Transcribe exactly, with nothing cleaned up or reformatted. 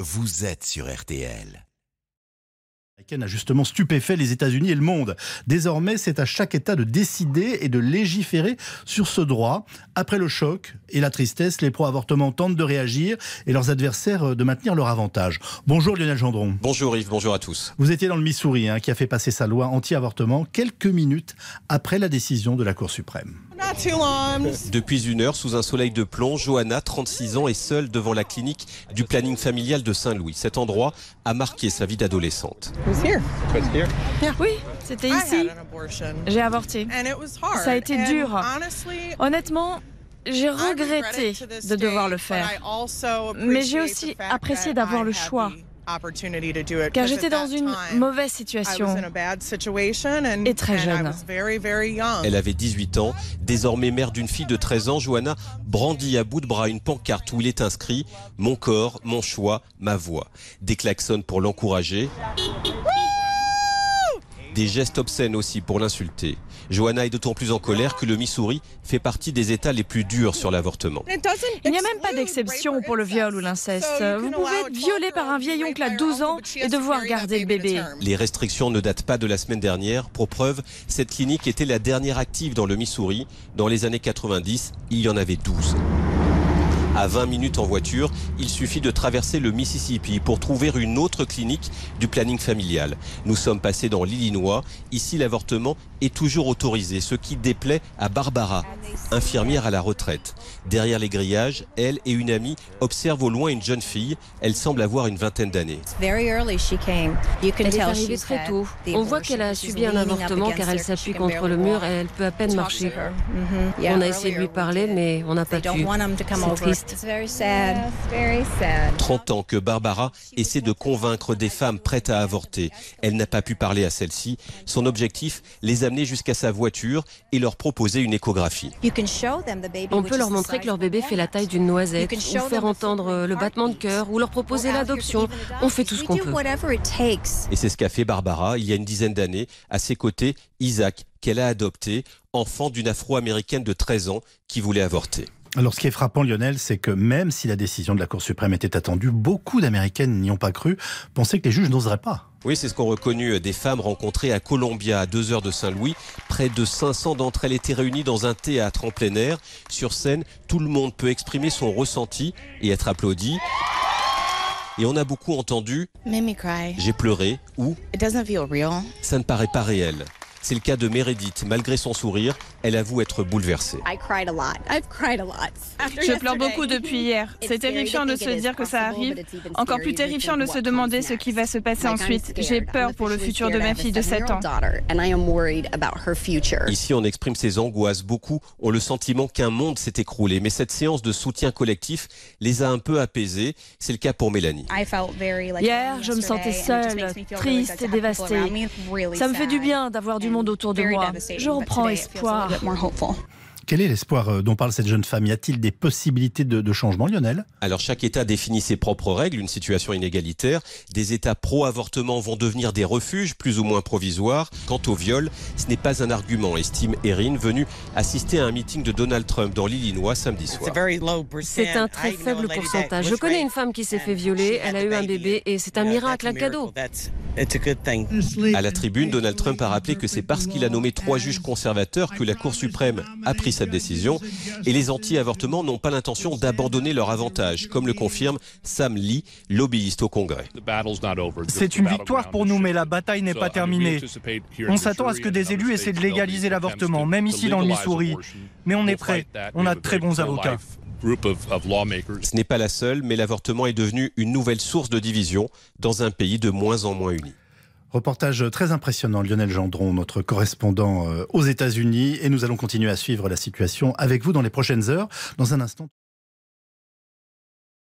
vous êtes sur R T L. A justement stupéfait les États-Unis et le monde. Désormais, c'est à chaque État de décider et de légiférer sur ce droit. Après le choc et la tristesse, les pro-avortements tentent de réagir et leurs adversaires de maintenir leur avantage. Bonjour Lionel Gendron. Bonjour Yves, bonjour à tous. Vous étiez dans le Missouri hein, qui a fait passer sa loi anti-avortement quelques minutes après la décision de la Cour suprême. Depuis une heure, sous un soleil de plomb, Johanna, trente-six ans, est seule devant la clinique du planning familial de Saint-Louis. Cet endroit a marqué sa vie d'adolescente. Oui, c'était ici. J'ai avorté. Ça a été dur. Honnêtement, j'ai regretté de devoir le faire. Mais j'ai aussi apprécié d'avoir le choix. Car j'étais dans une mauvaise situation et très jeune. Elle avait dix-huit ans. Désormais mère d'une fille de treize ans, Johanna brandit à bout de bras une pancarte où il est inscrit « Mon corps, mon choix, ma voix ». Des klaxons pour l'encourager. Des gestes obscènes aussi pour l'insulter. Johanna est d'autant plus en colère que le Missouri fait partie des États les plus durs sur l'avortement. Il n'y a même pas d'exception pour le viol ou l'inceste. Vous pouvez être violé par un vieil oncle à douze ans et devoir garder le bébé. Les restrictions ne datent pas de la semaine dernière. Pour preuve, cette clinique était la dernière active dans le Missouri. Dans les années quatre-vingt-dix, il y en avait douze. À vingt minutes en voiture, il suffit de traverser le Mississippi pour trouver une autre clinique du planning familial. Nous sommes passés dans l'Illinois. Ici, l'avortement est toujours autorisé, ce qui déplaît à Barbara, infirmière à la retraite. Derrière les grillages, elle et une amie observent au loin une jeune fille. Elle semble avoir une vingtaine d'années. Elle est arrivée très tôt. On voit qu'elle a subi un avortement car elle s'appuie contre le mur et elle peut à peine marcher. On a essayé de lui parler, mais on n'a pas pu. C'est triste. trente ans que Barbara essaie de convaincre des femmes prêtes à avorter. Elle n'a pas pu parler à celle-ci. Son objectif, les amener jusqu'à sa voiture et leur proposer une échographie. On peut leur montrer que leur bébé fait la taille d'une noisette, ou faire entendre le battement de cœur, ou leur proposer l'adoption. On fait tout ce qu'on peut. Et c'est ce qu'a fait Barbara il y a une dizaine d'années. À ses côtés, Isaac, qu'elle a adopté, enfant d'une Afro-américaine de treize ans qui voulait avorter. Alors ce qui est frappant Lionel, c'est que même si la décision de la Cour suprême était attendue, beaucoup d'Américaines n'y ont pas cru, pensaient que les juges n'oseraient pas. Oui, c'est ce qu'ont reconnu des femmes rencontrées à Columbia, à deux heures de Saint-Louis. Près de cinq cents d'entre elles étaient réunies dans un théâtre en plein air. Sur scène, tout le monde peut exprimer son ressenti et être applaudi. Et on a beaucoup entendu « J'ai pleuré » ou « Ça ne paraît pas réel ». C'est le cas de Meredith. Malgré son sourire, elle avoue être bouleversée. Je pleure beaucoup depuis hier. C'est terrifiant de se dire que ça arrive. Encore plus terrifiant de se demander ce qui va se passer ensuite. J'ai peur pour le futur de ma fille de sept ans. Ici, on exprime ses angoisses. Beaucoup ont le sentiment qu'un monde s'est écroulé. Mais cette séance de soutien collectif les a un peu apaisés. C'est le cas pour Mélanie. Hier, je me sentais seule, triste et dévastée. Ça me fait du bien d'avoir du monde autour de moi. Je reprends espoir. Quel est l'espoir dont parle cette jeune femme? Y a-t-il des possibilités de, de changement, Lionel? Alors chaque État définit ses propres règles, une situation inégalitaire. Des États pro-avortement vont devenir des refuges plus ou moins provisoires. Quant au viol, ce n'est pas un argument, estime Erin, venue assister à un meeting de Donald Trump dans l'Illinois samedi soir. C'est un très faible pourcentage. Je connais une femme qui s'est fait violer, elle a eu un bébé et c'est un miracle, un cadeau. À la tribune, Donald Trump a rappelé que c'est parce qu'il a nommé trois juges conservateurs que la Cour suprême a pris cette décision. Et les anti-avortements n'ont pas l'intention d'abandonner leur avantage, comme le confirme Sam Lee, lobbyiste au Congrès. C'est une victoire pour nous, mais la bataille n'est pas terminée. On s'attend à ce que des élus essaient de légaliser l'avortement, même ici dans le Missouri. Mais on est prêt, on a de très bons avocats. Ce n'est pas la seule, mais l'avortement est devenu une nouvelle source de division dans un pays de moins en moins uni. Reportage très impressionnant, Lionel Gendron, notre correspondant aux États-Unis. Et nous allons continuer à suivre la situation avec vous dans les prochaines heures. Dans un instant.